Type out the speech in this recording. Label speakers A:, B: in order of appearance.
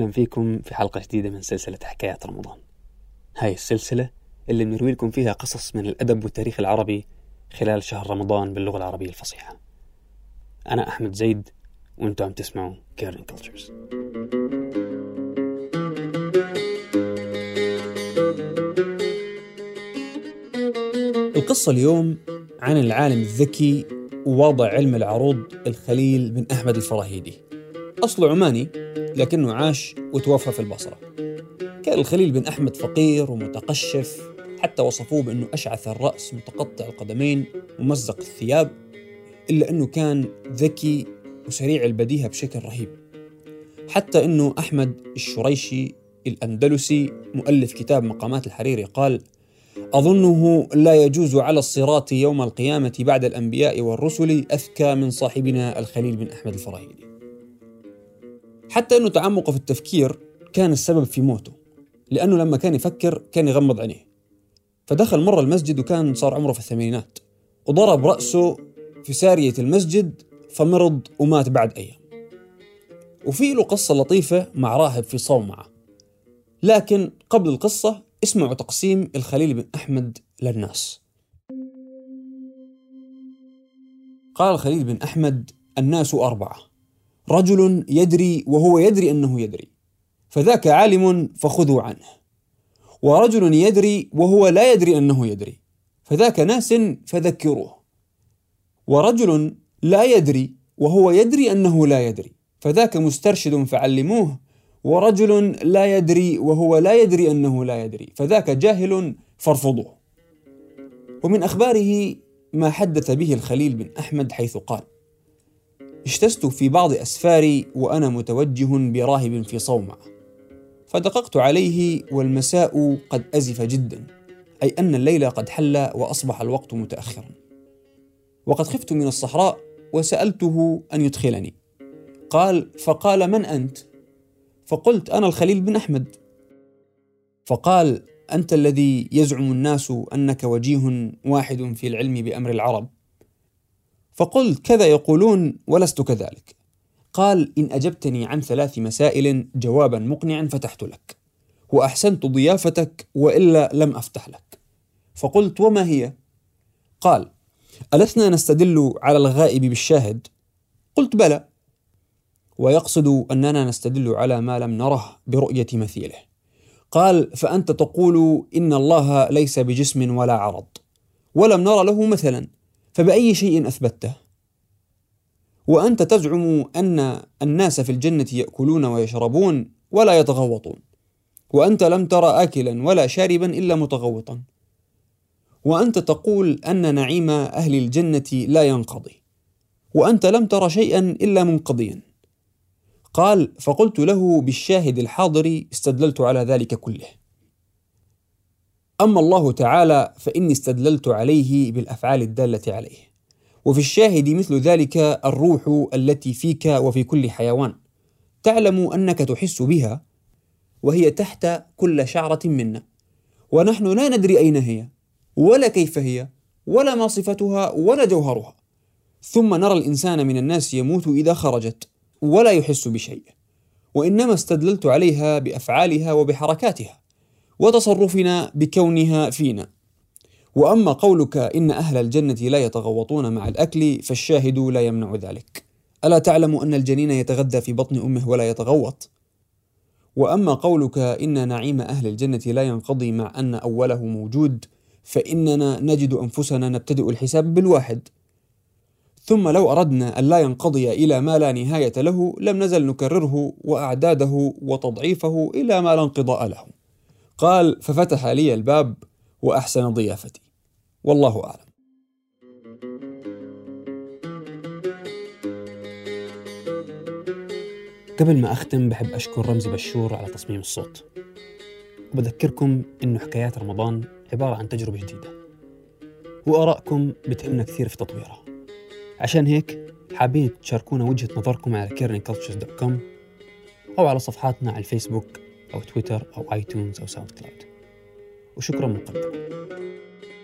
A: وسهلا فيكم في حلقة جديدة من سلسلة حكايات رمضان. هاي السلسلة اللي بنروي لكم فيها قصص من الأدب والتاريخ العربي خلال شهر رمضان باللغة العربية الفصيحة. أنا أحمد زيد وأنتم عم تسمعوا كيرن كلتشرز. القصة اليوم عن العالم الذكي وواضع علم العروض الخليل بن أحمد الفراهيدي. أصله عماني لكنه عاش وتوفى في البصرة. كان الخليل بن أحمد فقير ومتقشف، حتى وصفوه بأنه أشعث الرأس متقطع القدمين ممزق الثياب، إلا أنه كان ذكي وسريع البديهة بشكل رهيب. حتى أنه أحمد الشريشي الأندلسي مؤلف كتاب مقامات الحريري قال: أظنه لا يجوز على الصراط يوم القيامة بعد الأنبياء والرسل أذكى من صاحبنا الخليل بن أحمد الفراهيدي. حتى أنه تعمقه في التفكير كان السبب في موته، لأنه لما كان يفكر كان يغمض عينيه. فدخل مرة المسجد وكان صار عمره في الثمانينات، وضرب رأسه في سارية المسجد فمرض ومات بعد أيام. وفي له قصة لطيفة مع راهب في صومعة، لكن قبل القصة اسمعوا تقسيم الخليل بن أحمد للناس. قال الخليل بن أحمد: الناس 4: رجل يدري وهو يدري أنه يدري فذاك عالم فخذوا عنه، ورجل يدري وهو لا يدري أنه يدري فذاك ناس فذكروه، ورجل لا يدري وهو يدري أنه لا يدري فذاك مسترشد فعلموه، ورجل لا يدري وهو لا يدري أنه لا يدري فذاك جاهل فارفضوه. ومن أخباره ما حدث به الخليل بن أحمد حيث قال: اجتزت في بعض أسفاري وأنا متوجه براهب في صومعة، فدققت عليه والمساء قد أزف جدا، أي أن الليل قد حل وأصبح الوقت متأخرا، وقد خفت من الصحراء وسألته أن يدخلني. قال: فقال: من أنت؟ فقلت: أنا الخليل بن أحمد. فقال: أنت الذي يزعم الناس أنك وجيه واحد في العلم بأمر العرب؟ فقلت: كذا يقولون ولست كذلك. قال: إن أجبتني عن 3 مسائل جوابا مقنعا فتحت لك، وأحسنت ضيافتك، وإلا لم أفتح لك. فقلت: وما هي؟ قال: ألسنا نستدل على الغائب بالشاهد؟ قلت: بلى. ويقصد أننا نستدل على ما لم نره برؤية مثيله. قال: فأنت تقول إن الله ليس بجسم ولا عرض، ولم نر له مثلا، فبأي شيء أثبته؟ وأنت تزعم أن الناس في الجنة يأكلون ويشربون ولا يتغوطون، وأنت لم تر آكلا ولا شاربا إلا متغوطا. وأنت تقول أن نعيم أهل الجنة لا ينقضي، وأنت لم تر شيئا إلا منقضيا. قال: فقلت له بالشاهد الحاضر استدللت على ذلك كله. أما الله تعالى فإني استدللت عليه بالأفعال الدالة عليه، وفي الشاهد مثل ذلك الروح التي فيك وفي كل حيوان، تعلم أنك تحس بها وهي تحت كل شعرة منا، ونحن لا ندري أين هي ولا كيف هي ولا ما صفتها ولا جوهرها. ثم نرى الإنسان من الناس يموت إذا خرجت ولا يحس بشيء، وإنما استدللت عليها بأفعالها وبحركاتها وتصرفنا بكونها فينا. وأما قولك إن أهل الجنة لا يتغوطون مع الأكل فالشاهد لا يمنع ذلك. ألا تعلم أن الجنين يتغذى في بطن أمه ولا يتغوط؟ وأما قولك إن نعيم أهل الجنة لا ينقضي مع أن أوله موجود، فإننا نجد أنفسنا نبتدئ الحساب بالواحد، ثم لو أردنا أن لا ينقضي إلى ما لا نهاية له لم نزل نكرره وأعداده وتضعيفه إلى ما لا انقضاء له. قال: ففتح لي الباب وأحسن ضيافتي، والله أعلم. قبل ما أختم بحب أشكر رمزي بشور على تصميم الصوت، وبذكركم إنه حكايات رمضان عبارة عن تجربة جديدة، وآرائكم بتهمنا كثير في تطويرها. عشان هيك حابين تشاركونا وجهة نظركم على kerncultures.com أو على صفحاتنا على الفيسبوك أو تويتر أو آيتونز أو ساوند كلاود. وشكرا مقدما.